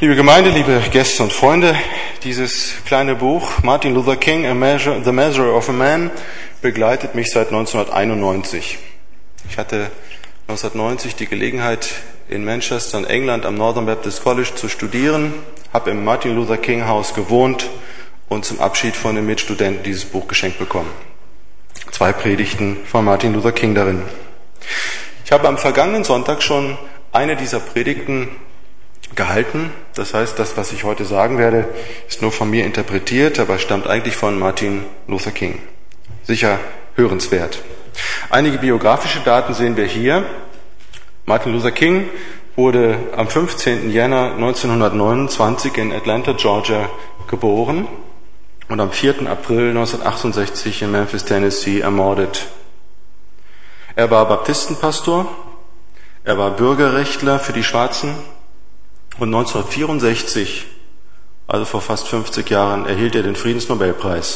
Liebe Gemeinde, liebe Gäste und Freunde, dieses kleine Buch Martin Luther King, The Measure of a Man, begleitet mich seit 1991. Ich hatte 1990 die Gelegenheit, in Manchester in England am Northern Baptist College zu studieren, habe im Martin Luther King Haus gewohnt und zum Abschied von den Mitstudenten dieses Buch geschenkt bekommen. 2 Predigten von Martin Luther King darin. Ich habe am vergangenen Sonntag schon eine dieser Predigten gehalten. Das heißt, das, was ich heute sagen werde, ist nur von mir interpretiert, aber stammt eigentlich von Martin Luther King. Sicher hörenswert. Einige biografische Daten sehen wir hier. Martin Luther King wurde am 15. Jänner 1929 in Atlanta, Georgia, geboren und am 4. April 1968 in Memphis, Tennessee, ermordet. Er war Baptistenpastor, er war Bürgerrechtler für die Schwarzen und 1964, also vor fast 50 Jahren, erhielt er den Friedensnobelpreis.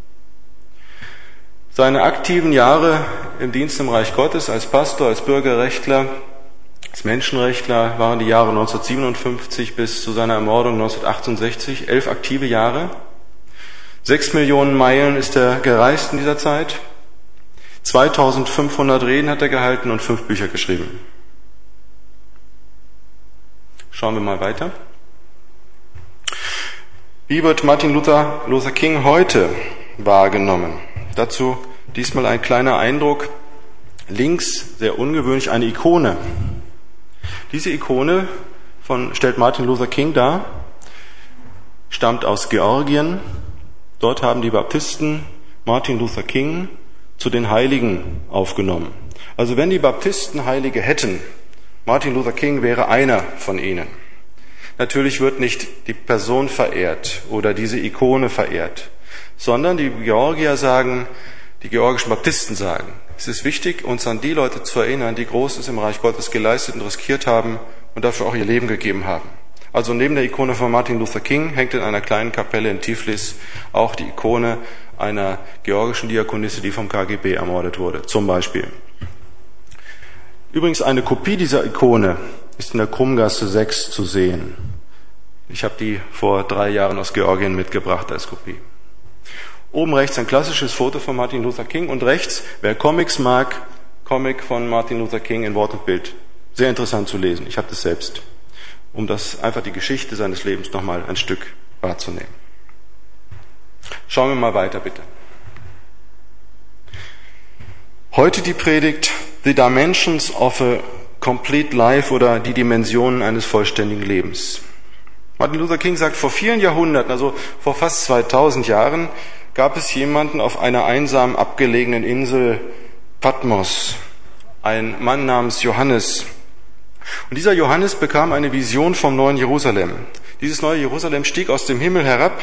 Seine aktiven Jahre im Dienst im Reich Gottes als Pastor, als Bürgerrechtler, als Menschenrechtler waren die Jahre 1957 bis zu seiner Ermordung 1968, 11 aktive Jahre. 6 Millionen Meilen ist er gereist in dieser Zeit. 2500 Reden hat er gehalten und 5 Bücher geschrieben. Schauen wir mal weiter. Wie wird Martin Luther King heute wahrgenommen? Dazu diesmal ein kleiner Eindruck. Links, sehr ungewöhnlich, eine Ikone. Diese Ikone stellt Martin Luther King dar, stammt aus Georgien. Dort haben die Baptisten Martin Luther King zu den Heiligen aufgenommen. Also wenn die Baptisten Heilige hätten, Martin Luther King wäre einer von ihnen. Natürlich wird nicht die Person verehrt oder diese Ikone verehrt, sondern die Georgier sagen, die georgischen Baptisten sagen, es ist wichtig, uns an die Leute zu erinnern, die Großes im Reich Gottes geleistet und riskiert haben und dafür auch ihr Leben gegeben haben. Also neben der Ikone von Martin Luther King hängt in einer kleinen Kapelle in Tiflis auch die Ikone einer georgischen Diakonisse, die vom KGB ermordet wurde, zum Beispiel. Übrigens, eine Kopie dieser Ikone ist in der Krummgasse 6 zu sehen. Ich habe die vor 3 Jahren aus Georgien mitgebracht als Kopie. Oben rechts ein klassisches Foto von Martin Luther King und rechts, wer Comics mag, Comic von Martin Luther King in Wort und Bild. Sehr interessant zu lesen, ich habe das selbst, um das einfach die Geschichte seines Lebens nochmal ein Stück wahrzunehmen. Schauen wir mal weiter, bitte. Heute die Predigt The Dimensions of a Complete Life oder die Dimensionen eines vollständigen Lebens. Martin Luther King sagt, vor vielen Jahrhunderten, also vor fast 2000 Jahren, gab es jemanden auf einer einsam abgelegenen Insel Patmos, ein Mann namens Johannes. Und dieser Johannes bekam eine Vision vom neuen Jerusalem. Dieses neue Jerusalem stieg aus dem Himmel herab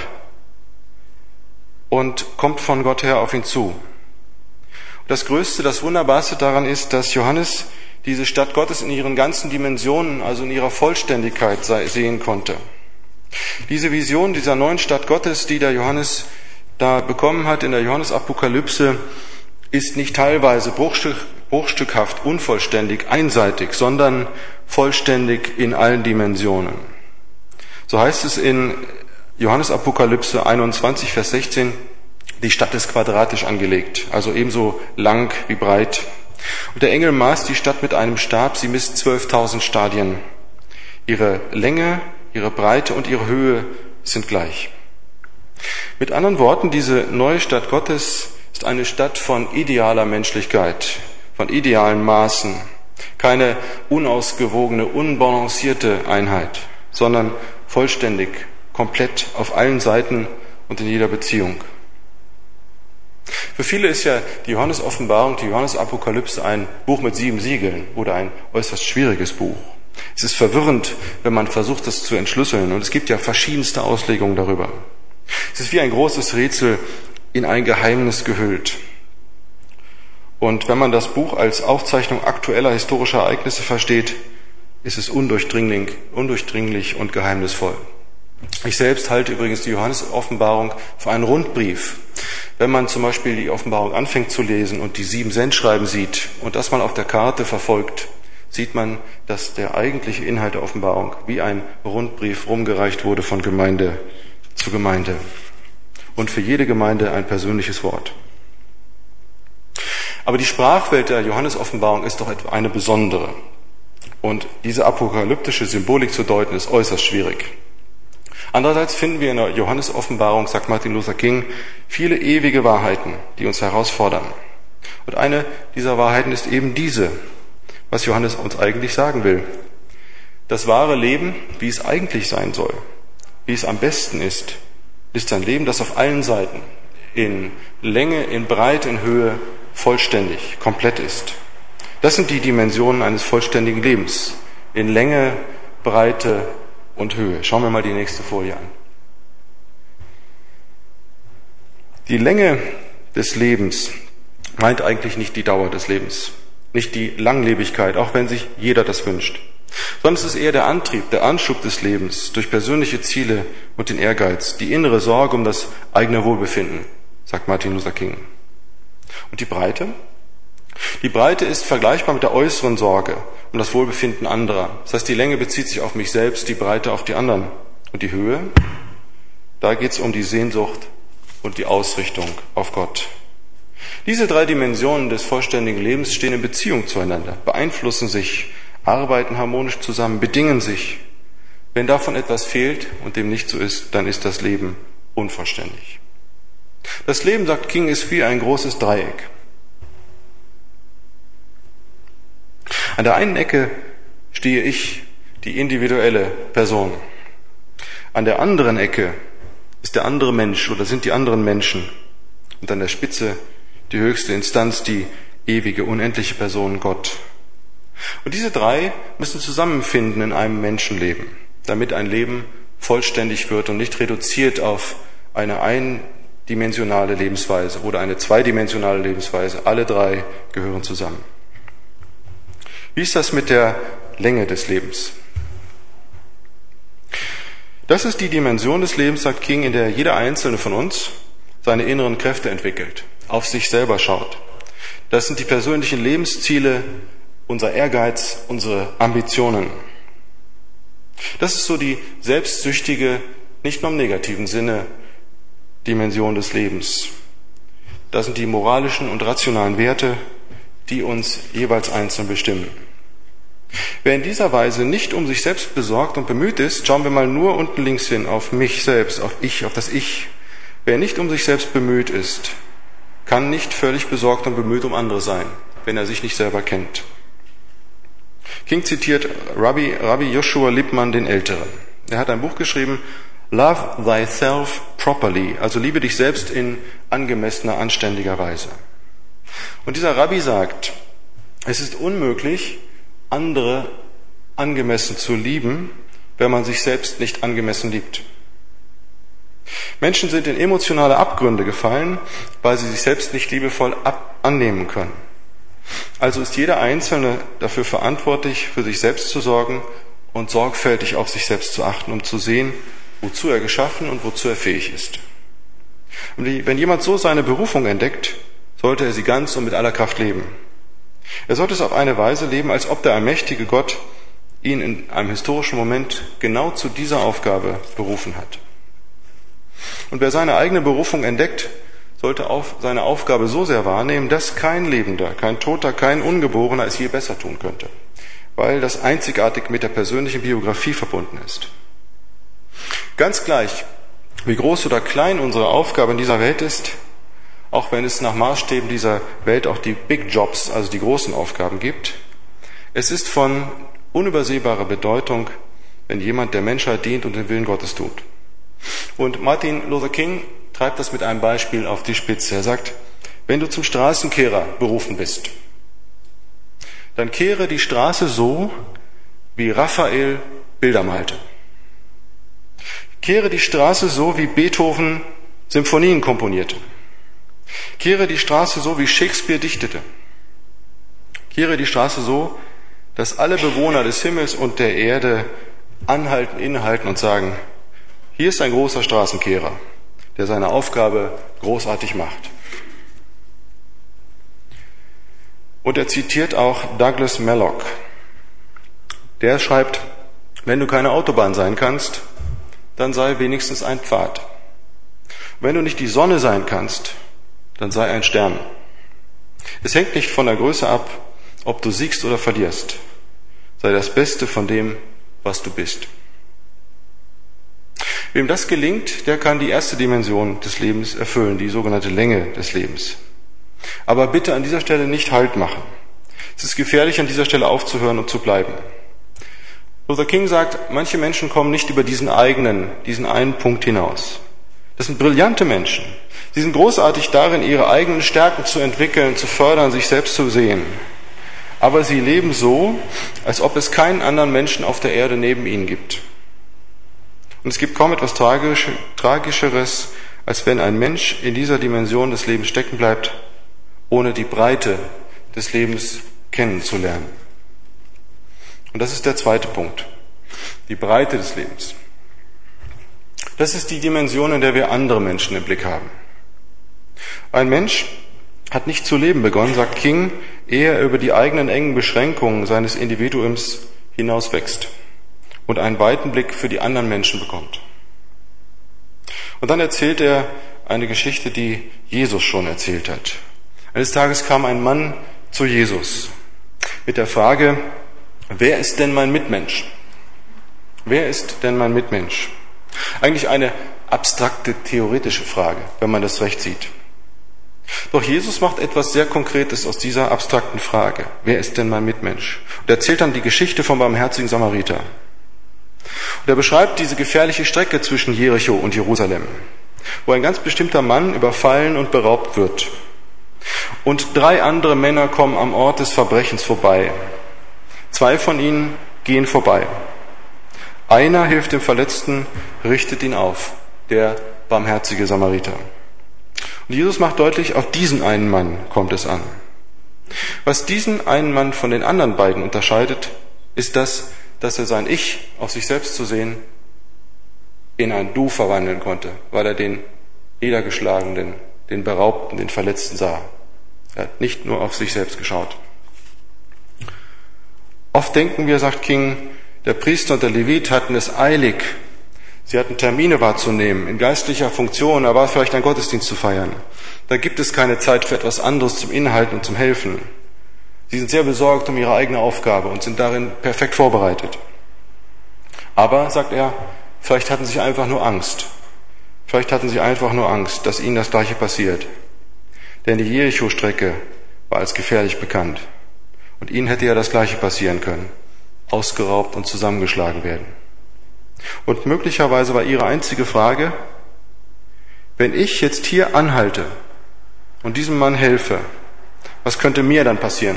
und kommt von Gott her auf ihn zu. Das Größte, das Wunderbarste daran ist, dass Johannes diese Stadt Gottes in ihren ganzen Dimensionen, also in ihrer Vollständigkeit sehen konnte. Diese Vision dieser neuen Stadt Gottes, die der Johannes da bekommen hat in der Johannesapokalypse, ist nicht teilweise bruchstückhaft, unvollständig, einseitig, sondern vollständig in allen Dimensionen. So heißt es in Johannesapokalypse 21, Vers 16, die Stadt ist quadratisch angelegt, also ebenso lang wie breit. Und der Engel maß die Stadt mit einem Stab, sie misst 12.000 Stadien. Ihre Länge, ihre Breite und ihre Höhe sind gleich. Mit anderen Worten, diese neue Stadt Gottes ist eine Stadt von idealer Menschlichkeit, von idealen Maßen. Keine unausgewogene, unbalancierte Einheit, sondern vollständig, komplett auf allen Seiten und in jeder Beziehung. Für viele ist ja die Johannes-Offenbarung, die Johannes-Apokalypse ein Buch mit 7 Siegeln oder ein äußerst schwieriges Buch. Es ist verwirrend, wenn man versucht, das zu entschlüsseln. Und es gibt ja verschiedenste Auslegungen darüber. Es ist wie ein großes Rätsel in ein Geheimnis gehüllt. Und wenn man das Buch als Aufzeichnung aktueller historischer Ereignisse versteht, ist es undurchdringlich und geheimnisvoll. Ich selbst halte übrigens die Johannes-Offenbarung für einen Rundbrief. Wenn man zum Beispiel die Offenbarung anfängt zu lesen und die 7 Sendschreiben sieht und das mal auf der Karte verfolgt, sieht man, dass der eigentliche Inhalt der Offenbarung wie ein Rundbrief rumgereicht wurde von Gemeinde zu Gemeinde. Und für jede Gemeinde ein persönliches Wort. Aber die Sprachwelt der Johannes-Offenbarung ist doch eine besondere. Und diese apokalyptische Symbolik zu deuten, ist äußerst schwierig. Andererseits finden wir in der Johannes-Offenbarung, sagt Martin Luther King, viele ewige Wahrheiten, die uns herausfordern. Und eine dieser Wahrheiten ist eben diese, was Johannes uns eigentlich sagen will. Das wahre Leben, wie es eigentlich sein soll, wie es am besten ist ein Leben, das auf allen Seiten, in Länge, in Breite, in Höhe, vollständig, komplett ist. Das sind die Dimensionen eines vollständigen Lebens. In Länge, Breite und Höhe. Schauen wir mal die nächste Folie an. Die Länge des Lebens meint eigentlich nicht die Dauer des Lebens, nicht die Langlebigkeit, auch wenn sich jeder das wünscht, sondern es ist eher der Antrieb, der Anschub des Lebens durch persönliche Ziele und den Ehrgeiz, die innere Sorge um das eigene Wohlbefinden, sagt Martin Luther King. Und die Breite? Die Breite ist vergleichbar mit der äußeren Sorge um das Wohlbefinden anderer. Das heißt, die Länge bezieht sich auf mich selbst, die Breite auf die anderen. Und die Höhe? Da geht es um die Sehnsucht und die Ausrichtung auf Gott. Diese drei Dimensionen des vollständigen Lebens stehen in Beziehung zueinander, beeinflussen sich, arbeiten harmonisch zusammen, bedingen sich. Wenn davon etwas fehlt und dem nicht so ist, dann ist das Leben unvollständig. Das Leben, sagt King, ist wie ein großes Dreieck. An der einen Ecke stehe ich, die individuelle Person. An der anderen Ecke ist der andere Mensch oder sind die anderen Menschen. Und an der Spitze die höchste Instanz, die ewige, unendliche Person, Gott. Und diese drei müssen zusammenfinden in einem Menschenleben, damit ein Leben vollständig wird und nicht reduziert auf eine eindimensionale Lebensweise oder eine zweidimensionale Lebensweise. Alle drei gehören zusammen. Wie ist das mit der Länge des Lebens? Das ist die Dimension des Lebens, sagt King, in der jeder Einzelne von uns seine inneren Kräfte entwickelt, auf sich selber schaut. Das sind die persönlichen Lebensziele, unser Ehrgeiz, unsere Ambitionen. Das ist so die selbstsüchtige, nicht nur im negativen Sinne, Dimension des Lebens. Das sind die moralischen und rationalen Werte, die uns jeweils einzeln bestimmen. Wer in dieser Weise nicht um sich selbst besorgt und bemüht ist, schauen wir mal nur unten links hin, auf mich selbst, auf das Ich. Wer nicht um sich selbst bemüht ist, kann nicht völlig besorgt und bemüht um andere sein, wenn er sich nicht selber kennt. King zitiert Rabbi Joshua Lippmann den Älteren. Er hat ein Buch geschrieben, Love Thyself Properly, also liebe dich selbst in angemessener, anständiger Weise. Und dieser Rabbi sagt, es ist unmöglich, andere angemessen zu lieben, wenn man sich selbst nicht angemessen liebt. Menschen sind in emotionale Abgründe gefallen, weil sie sich selbst nicht liebevoll annehmen können. Also ist jeder Einzelne dafür verantwortlich, für sich selbst zu sorgen und sorgfältig auf sich selbst zu achten, um zu sehen, wozu er geschaffen und wozu er fähig ist. Und wenn jemand so seine Berufung entdeckt, sollte er sie ganz und mit aller Kraft leben. Er sollte es auf eine Weise leben, als ob der allmächtige Gott ihn in einem historischen Moment genau zu dieser Aufgabe berufen hat. Und wer seine eigene Berufung entdeckt, sollte seine Aufgabe so sehr wahrnehmen, dass kein Lebender, kein Toter, kein Ungeborener es je besser tun könnte, weil das einzigartig mit der persönlichen Biografie verbunden ist. Ganz gleich, wie groß oder klein unsere Aufgabe in dieser Welt ist, auch wenn es nach Maßstäben dieser Welt auch die Big Jobs, also die großen Aufgaben gibt, es ist von unübersehbarer Bedeutung, wenn jemand der Menschheit dient und den Willen Gottes tut. Und Martin Luther King treibt das mit einem Beispiel auf die Spitze. Er sagt, wenn du zum Straßenkehrer berufen bist, dann kehre die Straße so, wie Raphael Bilder malte. Kehre die Straße so, wie Beethoven Symphonien komponierte. Kehre die Straße so, wie Shakespeare dichtete. Kehre die Straße so, dass alle Bewohner des Himmels und der Erde anhalten, innehalten und sagen, hier ist ein großer Straßenkehrer, der seine Aufgabe großartig macht. Und er zitiert auch Douglas Mallock. Der schreibt, wenn du keine Autobahn sein kannst, dann sei wenigstens ein Pfad. Wenn du nicht die Sonne sein kannst, dann sei ein Stern. Es hängt nicht von der Größe ab, ob du siegst oder verlierst. Sei das Beste von dem, was du bist. Wem das gelingt, der kann die erste Dimension des Lebens erfüllen, die sogenannte Länge des Lebens. Aber bitte an dieser Stelle nicht Halt machen. Es ist gefährlich, an dieser Stelle aufzuhören und zu bleiben. Luther King sagt, manche Menschen kommen nicht über diesen einen Punkt hinaus. Das sind brillante Menschen. Sie sind großartig darin, ihre eigenen Stärken zu entwickeln, zu fördern, sich selbst zu sehen. Aber sie leben so, als ob es keinen anderen Menschen auf der Erde neben ihnen gibt. Und es gibt kaum etwas Tragischeres, als wenn ein Mensch in dieser Dimension des Lebens stecken bleibt, ohne die Breite des Lebens kennenzulernen. Und das ist der zweite Punkt, die Breite des Lebens. Das ist die Dimension, in der wir andere Menschen im Blick haben. Ein Mensch hat nicht zu leben begonnen, sagt King, ehe er über die eigenen engen Beschränkungen seines Individuums hinauswächst und einen weiten Blick für die anderen Menschen bekommt. Und dann erzählt er eine Geschichte, die Jesus schon erzählt hat. Eines Tages kam ein Mann zu Jesus mit der Frage, wer ist denn mein Mitmensch? Wer ist denn mein Mitmensch? Eigentlich eine abstrakte, theoretische Frage, wenn man das recht sieht. Doch Jesus macht etwas sehr Konkretes aus dieser abstrakten Frage. Wer ist denn mein Mitmensch? Und er erzählt dann die Geschichte vom barmherzigen Samariter. Und er beschreibt diese gefährliche Strecke zwischen Jericho und Jerusalem, wo ein ganz bestimmter Mann überfallen und beraubt wird. Und 3 andere Männer kommen am Ort des Verbrechens vorbei. 2 von ihnen gehen vorbei. Einer hilft dem Verletzten, richtet ihn auf, der barmherzige Samariter. Und Jesus macht deutlich, auf diesen einen Mann kommt es an. Was diesen einen Mann von den anderen beiden unterscheidet, ist das, dass er sein Ich, auf sich selbst zu sehen, in ein Du verwandeln konnte, weil er den Niedergeschlagenen, den Beraubten, den Verletzten sah. Er hat nicht nur auf sich selbst geschaut. Oft denken wir, sagt King, der Priester und der Levit hatten es eilig. Sie hatten Termine wahrzunehmen, in geistlicher Funktion, aber vielleicht einen Gottesdienst zu feiern. Da gibt es keine Zeit für etwas anderes zum Inhalten und zum Helfen. Sie sind sehr besorgt um ihre eigene Aufgabe und sind darin perfekt vorbereitet. Aber, sagt er, vielleicht hatten sie einfach nur Angst. Vielleicht hatten sie einfach nur Angst, dass ihnen das Gleiche passiert. Denn die Jericho-Strecke war als gefährlich bekannt. Und ihnen hätte ja das Gleiche passieren können. Ausgeraubt und zusammengeschlagen werden. Und möglicherweise war ihre einzige Frage, wenn ich jetzt hier anhalte und diesem Mann helfe, was könnte mir dann passieren?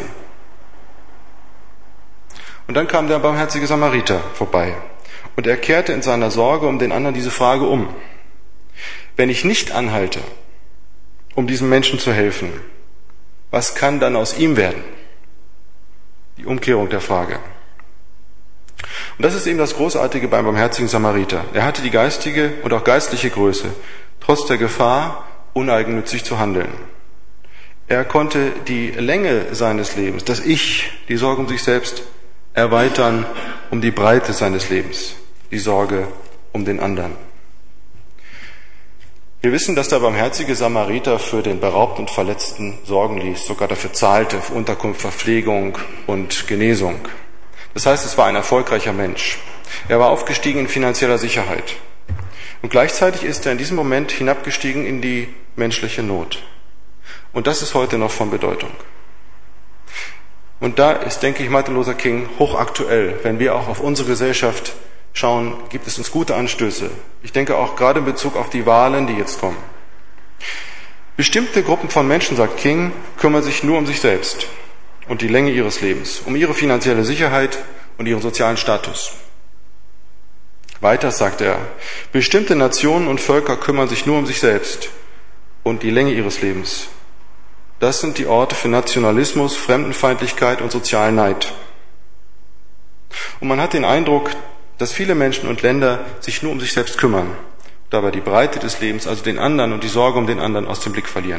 Und dann kam der barmherzige Samariter vorbei und er kehrte in seiner Sorge um den anderen diese Frage um. Wenn ich nicht anhalte, um diesem Menschen zu helfen, was kann dann aus ihm werden? Die Umkehrung der Frage. Und das ist eben das Großartige beim barmherzigen Samariter. Er hatte die geistige und auch geistliche Größe, trotz der Gefahr, uneigennützig zu handeln. Er konnte die Länge seines Lebens, das Ich, die Sorge um sich selbst, erweitern um die Breite seines Lebens, die Sorge um den anderen. Wir wissen, dass der barmherzige Samariter für den Beraubten und Verletzten sorgen ließ, sogar dafür zahlte, für Unterkunft, Verpflegung und Genesung. Das heißt, es war ein erfolgreicher Mensch. Er war aufgestiegen in finanzieller Sicherheit. Und gleichzeitig ist er in diesem Moment hinabgestiegen in die menschliche Not. Und das ist heute noch von Bedeutung. Und da ist, denke ich, Martin Luther King hochaktuell, wenn wir auch auf unsere Gesellschaft schauen, gibt es uns gute Anstöße. Ich denke auch gerade in Bezug auf die Wahlen, die jetzt kommen. Bestimmte Gruppen von Menschen, sagt King, kümmern sich nur um sich selbst und die Länge ihres Lebens, um ihre finanzielle Sicherheit und ihren sozialen Status. Weiter sagt er, bestimmte Nationen und Völker kümmern sich nur um sich selbst und die Länge ihres Lebens. Das sind die Orte für Nationalismus, Fremdenfeindlichkeit und sozialen Neid. Und man hat den Eindruck, dass viele Menschen und Länder sich nur um sich selbst kümmern, dabei die Breite des Lebens, also den anderen und die Sorge um den anderen aus dem Blick verlieren.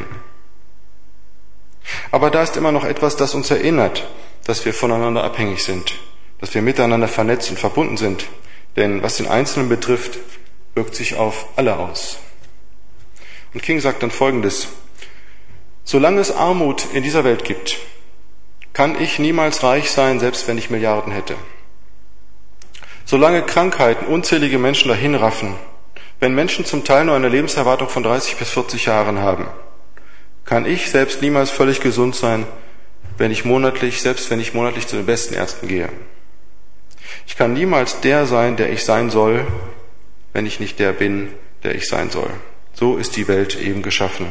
Aber da ist immer noch etwas, das uns erinnert, dass wir voneinander abhängig sind, dass wir miteinander vernetzt und verbunden sind. Denn was den Einzelnen betrifft, wirkt sich auf alle aus. Und King sagt dann Folgendes: Solange es Armut in dieser Welt gibt, kann ich niemals reich sein, selbst wenn ich Milliarden hätte. Solange Krankheiten unzählige Menschen dahinraffen, wenn Menschen zum Teil nur eine Lebenserwartung von 30 bis 40 Jahren haben, kann ich selbst niemals völlig gesund sein, selbst wenn ich monatlich zu den besten Ärzten gehe. Ich kann niemals der sein, der ich sein soll, wenn ich nicht der bin, der ich sein soll. So ist die Welt eben geschaffen.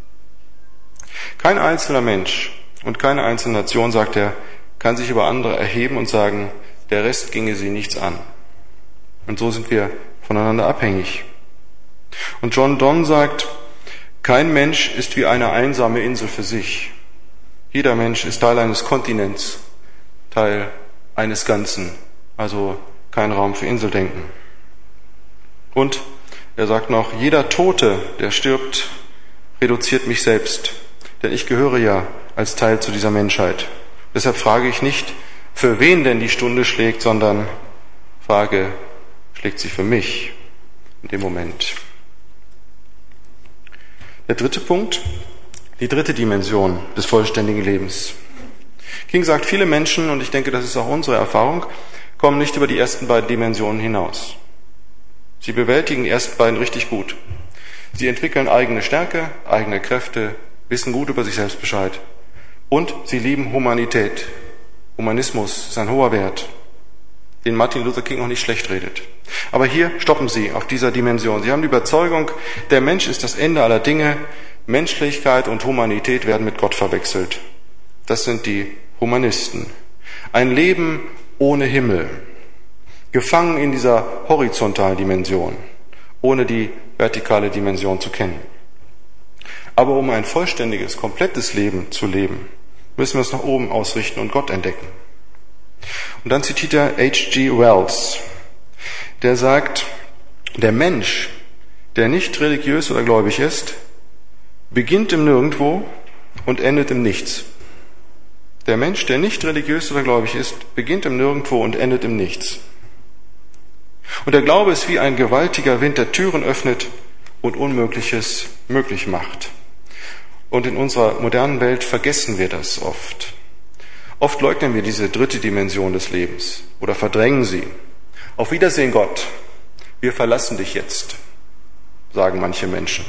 Kein einzelner Mensch und keine einzelne Nation, sagt er, kann sich über andere erheben und sagen, der Rest ginge sie nichts an. Und so sind wir voneinander abhängig. Und John Donne sagt, kein Mensch ist wie eine einsame Insel für sich. Jeder Mensch ist Teil eines Kontinents, Teil eines Ganzen, also kein Raum für Inseldenken. Und er sagt noch, jeder Tote, der stirbt, reduziert mich selbst, denn ich gehöre ja als Teil zu dieser Menschheit. Deshalb frage ich nicht, für wen denn die Stunde schlägt, sondern frage, schlägt sie für mich in dem Moment? Der dritte Punkt, die dritte Dimension des vollständigen Lebens. King sagt, viele Menschen, und ich denke, das ist auch unsere Erfahrung, kommen nicht über die ersten beiden Dimensionen hinaus. Sie bewältigen die ersten beiden richtig gut. Sie entwickeln eigene Stärke, eigene Kräfte, wissen gut über sich selbst Bescheid. Und sie lieben Humanität. Humanismus ist ein hoher Wert, den Martin Luther King auch nicht schlecht redet. Aber hier stoppen sie auf dieser Dimension. Sie haben die Überzeugung, der Mensch ist das Ende aller Dinge. Menschlichkeit und Humanität werden mit Gott verwechselt. Das sind die Humanisten. Ein Leben ohne Himmel, gefangen in dieser horizontalen Dimension, ohne die vertikale Dimension zu kennen. Aber um ein vollständiges, komplettes Leben zu leben, müssen wir es nach oben ausrichten und Gott entdecken. Und dann zitiert er H.G. Wells, der sagt, der Mensch, der nicht religiös oder gläubig ist, beginnt im Nirgendwo und endet im Nichts. Der Mensch, der nicht religiös oder gläubig ist, beginnt im Nirgendwo und endet im Nichts. Und der Glaube ist wie ein gewaltiger Wind, der Türen öffnet und Unmögliches möglich macht. Und in unserer modernen Welt vergessen wir das oft. Oft leugnen wir diese dritte Dimension des Lebens oder verdrängen sie. Auf Wiedersehen, Gott. Wir verlassen dich jetzt, sagen manche Menschen.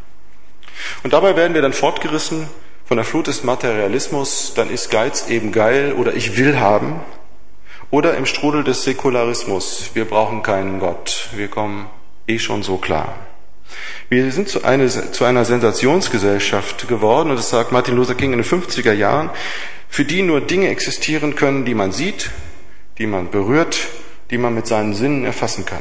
Und dabei werden wir dann fortgerissen von der Flut des Materialismus, dann ist Geiz eben geil oder ich will haben. Oder im Strudel des Säkularismus, wir brauchen keinen Gott, wir kommen schon so klar. Wir sind zu einer Sensationsgesellschaft geworden, und das sagt Martin Luther King in den 50er Jahren, für die nur Dinge existieren können, die man sieht, die man berührt, die man mit seinen Sinnen erfassen kann.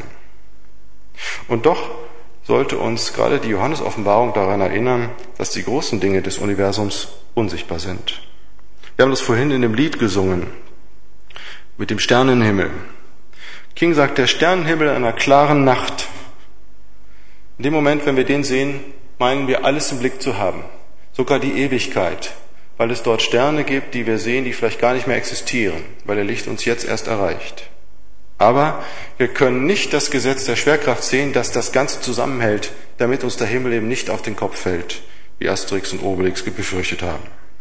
Und doch sollte uns gerade die Johannes-Offenbarung daran erinnern, dass die großen Dinge des Universums unsichtbar sind. Wir haben das vorhin in dem Lied gesungen, mit dem Sternenhimmel. King sagt, der Sternenhimmel einer klaren Nacht. In dem Moment, wenn wir den sehen, meinen wir alles im Blick zu haben, sogar die Ewigkeit, weil es dort Sterne gibt, die wir sehen, die vielleicht gar nicht mehr existieren, weil der Licht uns jetzt erst erreicht. Aber wir können nicht das Gesetz der Schwerkraft sehen, das das Ganze zusammenhält, damit uns der Himmel eben nicht auf den Kopf fällt, wie Asterix und Obelix befürchtet haben.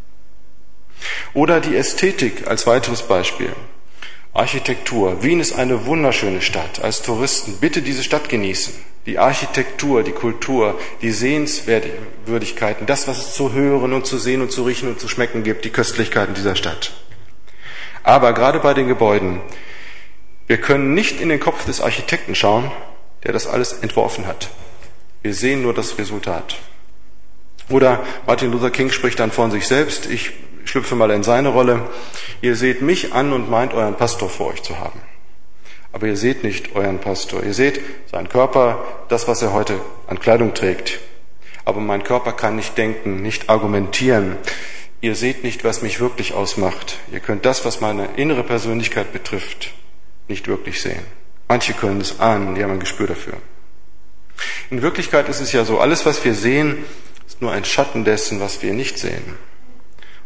Oder die Ästhetik als weiteres Beispiel. Architektur. Wien ist eine wunderschöne Stadt. Als Touristen bitte diese Stadt genießen. Die Architektur, die Kultur, die Sehenswürdigkeiten, das, was es zu hören und zu sehen und zu riechen und zu schmecken gibt, die Köstlichkeiten dieser Stadt. Aber gerade bei den Gebäuden, wir können nicht in den Kopf des Architekten schauen, der das alles entworfen hat. Wir sehen nur das Resultat. Oder Martin Luther King spricht dann von sich selbst, ich schlüpfe mal in seine Rolle, ihr seht mich an und meint, euren Pastor vor euch zu haben. Aber ihr seht nicht euren Pastor. Ihr seht seinen Körper, das, was er heute an Kleidung trägt. Aber mein Körper kann nicht denken, nicht argumentieren. Ihr seht nicht, was mich wirklich ausmacht. Ihr könnt das, was meine innere Persönlichkeit betrifft, nicht wirklich sehen. Manche können es ahnen, die haben ein Gespür dafür. In Wirklichkeit ist es ja so, alles, was wir sehen, ist nur ein Schatten dessen, was wir nicht sehen. Und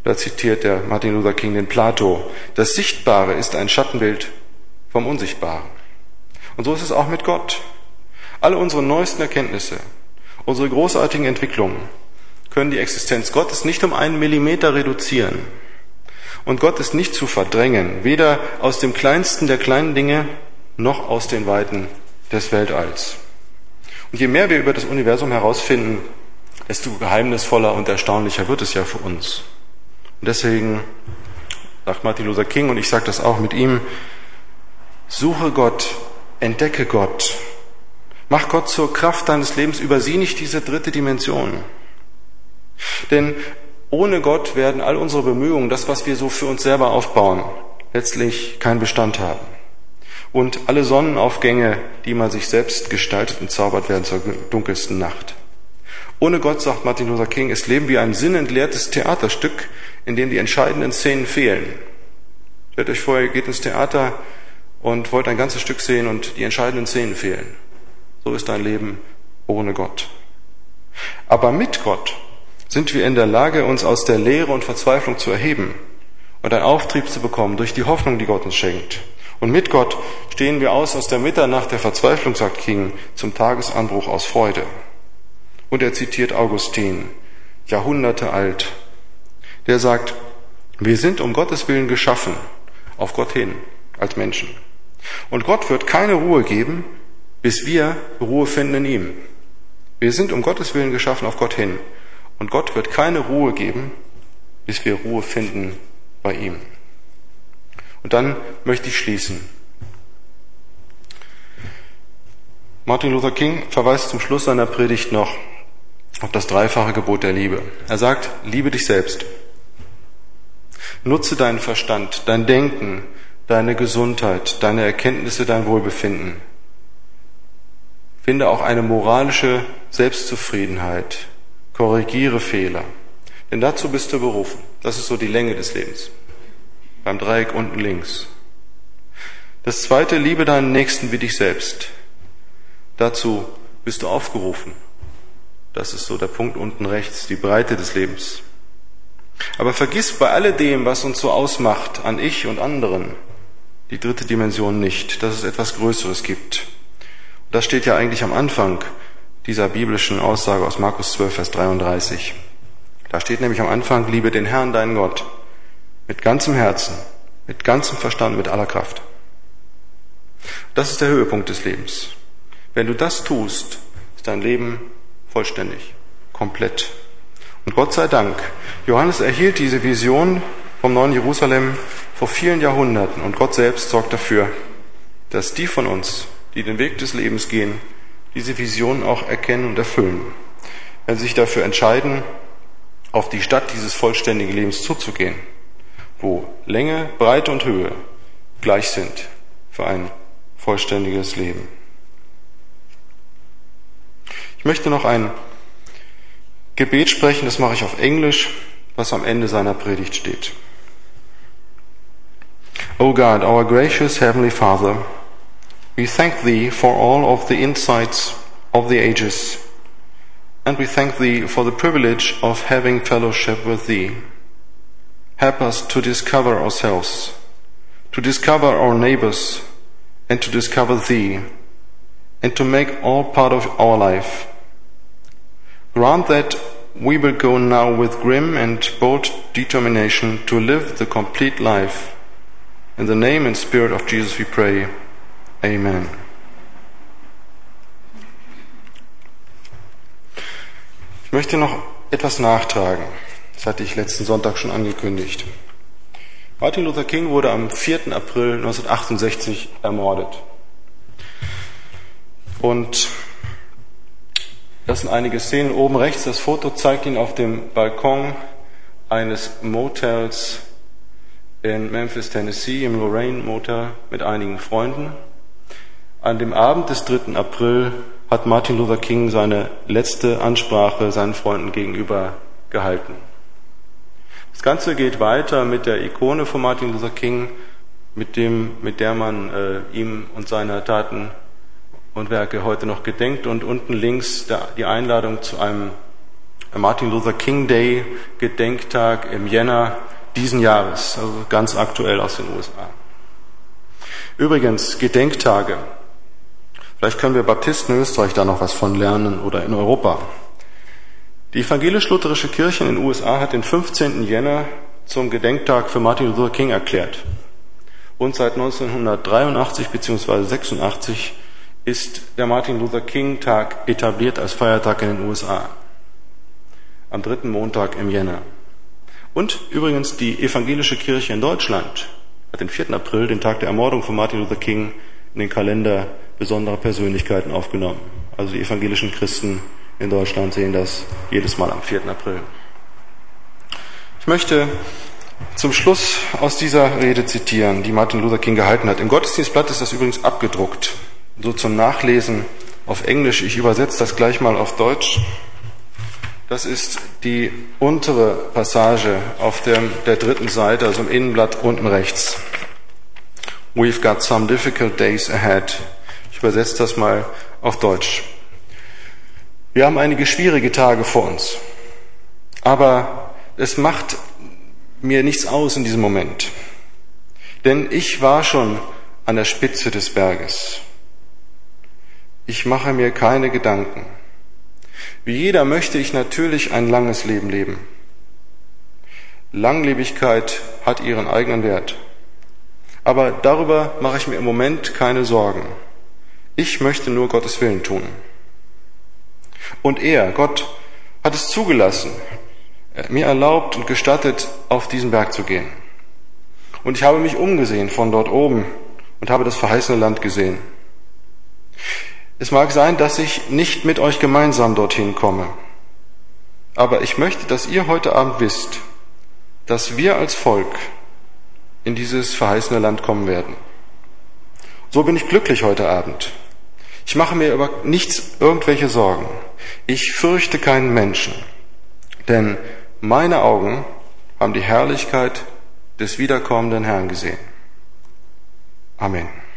Da zitiert der Martin Luther King den Plato: Das Sichtbare ist ein Schattenbild vom Unsichtbaren. Und so ist es auch mit Gott. Alle unsere neuesten Erkenntnisse, unsere großartigen Entwicklungen können die Existenz Gottes nicht um 1 Millimeter reduzieren. Und Gott ist nicht zu verdrängen, weder aus dem kleinsten der kleinen Dinge, noch aus den Weiten des Weltalls. Und je mehr wir über das Universum herausfinden, desto geheimnisvoller und erstaunlicher wird es ja für uns. Und deswegen sagt Martin Luther King, und ich sage das auch mit ihm: Suche Gott, entdecke Gott, mach Gott zur Kraft deines Lebens, übersieh nicht diese dritte Dimension. Denn ohne Gott werden all unsere Bemühungen, das, was wir so für uns selber aufbauen, letztlich keinen Bestand haben. Und alle Sonnenaufgänge, die man sich selbst gestaltet und zaubert, werden zur dunkelsten Nacht. Ohne Gott, sagt Martin Luther King, ist Leben wie ein sinnentleertes Theaterstück, in dem die entscheidenden Szenen fehlen. Stellt euch vor, ihr geht ins Theater und wollt ein ganzes Stück sehen und die entscheidenden Szenen fehlen. So ist ein Leben ohne Gott. Aber mit Gott sind wir in der Lage, uns aus der Leere und Verzweiflung zu erheben und einen Auftrieb zu bekommen durch die Hoffnung, die Gott uns schenkt. Und mit Gott stehen wir aus der Mitternacht der Verzweiflung, sagt King, zum Tagesanbruch aus Freude. Und er zitiert Augustin, Jahrhunderte alt, der sagt: Wir sind um Gottes Willen geschaffen, auf Gott hin, als Menschen. Und Gott wird keine Ruhe geben, bis wir Ruhe finden in ihm. Wir sind um Gottes Willen geschaffen, auf Gott hin. Und Gott wird keine Ruhe geben, bis wir Ruhe finden bei ihm. Und dann möchte ich schließen. Martin Luther King verweist zum Schluss seiner Predigt noch auf das dreifache Gebot der Liebe. Er sagt: Liebe dich selbst. Nutze deinen Verstand, dein Denken, deine Gesundheit, deine Erkenntnisse, dein Wohlbefinden. Finde auch eine moralische Selbstzufriedenheit. Korrigiere Fehler. Denn dazu bist du berufen. Das ist so die Länge des Lebens. Beim Dreieck unten links. Das zweite: Liebe deinen Nächsten wie dich selbst. Dazu bist du aufgerufen. Das ist so der Punkt unten rechts, die Breite des Lebens. Aber vergiss bei alledem, was uns so ausmacht an Ich und anderen, die dritte Dimension nicht, dass es etwas Größeres gibt. Und das steht ja eigentlich am Anfang dieser biblischen Aussage aus Markus 12, Vers 33. Da steht nämlich am Anfang: Liebe den Herrn, deinen Gott, mit ganzem Herzen, mit ganzem Verstand, mit aller Kraft. Das ist der Höhepunkt des Lebens. Wenn du das tust, ist dein Leben vollständig, komplett. Und Gott sei Dank, Johannes erhielt diese Vision vom neuen Jerusalem vor vielen Jahrhunderten, und Gott selbst sorgt dafür, dass die von uns, die den Weg des Lebens gehen, diese Vision auch erkennen und erfüllen. Wenn sie sich dafür entscheiden, auf die Stadt dieses vollständigen Lebens zuzugehen, wo Länge, Breite und Höhe gleich sind für ein vollständiges Leben. Ich möchte noch ein Gebet sprechen, das mache ich auf Englisch, was am Ende seiner Predigt steht. O God, our gracious Heavenly Father, we thank Thee for all of the insights of the ages, and we thank Thee for the privilege of having fellowship with Thee. Help us to discover ourselves, to discover our neighbors, and to discover Thee, and to make all part of our life. Grant that we will go now with grim and bold determination to live the complete life. In the name and spirit of Jesus we pray. Amen. Ich möchte noch etwas nachtragen. Das hatte ich letzten Sonntag schon angekündigt. Martin Luther King wurde am 4. April 1968 ermordet. Und das sind einige Szenen. Oben rechts, das Foto zeigt ihn auf dem Balkon eines Motels in Memphis, Tennessee, im Lorraine Motel mit einigen Freunden. An dem Abend des 3. April hat Martin Luther King seine letzte Ansprache seinen Freunden gegenüber gehalten. Das Ganze geht weiter mit der Ikone von Martin Luther King, mit der man ihm und seiner Taten und Werke heute noch gedenkt, und unten links die Einladung zu einem Martin Luther King Day, Gedenktag im Jänner diesen Jahres, also ganz aktuell aus den USA. Übrigens, Gedenktage. Vielleicht können wir Baptisten in Österreich da noch was von lernen oder in Europa. Die evangelisch-lutherische Kirche in den USA hat den 15. Jänner zum Gedenktag für Martin Luther King erklärt. Und seit 1983 bzw. 86 ist der Martin Luther King Tag etabliert als Feiertag in den USA. Am 3. Montag im Jänner. Und übrigens die evangelische Kirche in Deutschland hat den 4. April, den Tag der Ermordung von Martin Luther King, in den Kalender besonderer Persönlichkeiten aufgenommen. Also die evangelischen Christen in Deutschland sehen das jedes Mal am 4. April. Ich möchte zum Schluss aus dieser Rede zitieren, die Martin Luther King gehalten hat. Im Gottesdienstblatt ist das übrigens abgedruckt, so zum Nachlesen auf Englisch. Ich übersetze das gleich mal auf Deutsch. Das ist die untere Passage auf der 3. Seite, also im Innenblatt unten rechts. We've got some difficult days ahead. Ich übersetze das mal auf Deutsch. Wir haben einige schwierige Tage vor uns. Aber es macht mir nichts aus in diesem Moment. Denn ich war schon an der Spitze des Berges. Ich mache mir keine Gedanken. Wie jeder möchte ich natürlich ein langes Leben leben. Langlebigkeit hat ihren eigenen Wert. Aber darüber mache ich mir im Moment keine Sorgen. Ich möchte nur Gottes Willen tun. Und Gott, hat es zugelassen, mir erlaubt und gestattet, auf diesen Berg zu gehen. Und ich habe mich umgesehen von dort oben und habe das verheißene Land gesehen. Es mag sein, dass ich nicht mit euch gemeinsam dorthin komme. Aber ich möchte, dass ihr heute Abend wisst, dass wir als Volk in dieses verheißene Land kommen werden. So bin ich glücklich heute Abend. Ich mache mir über nichts irgendwelche Sorgen. Ich fürchte keinen Menschen, denn meine Augen haben die Herrlichkeit des wiederkommenden Herrn gesehen. Amen.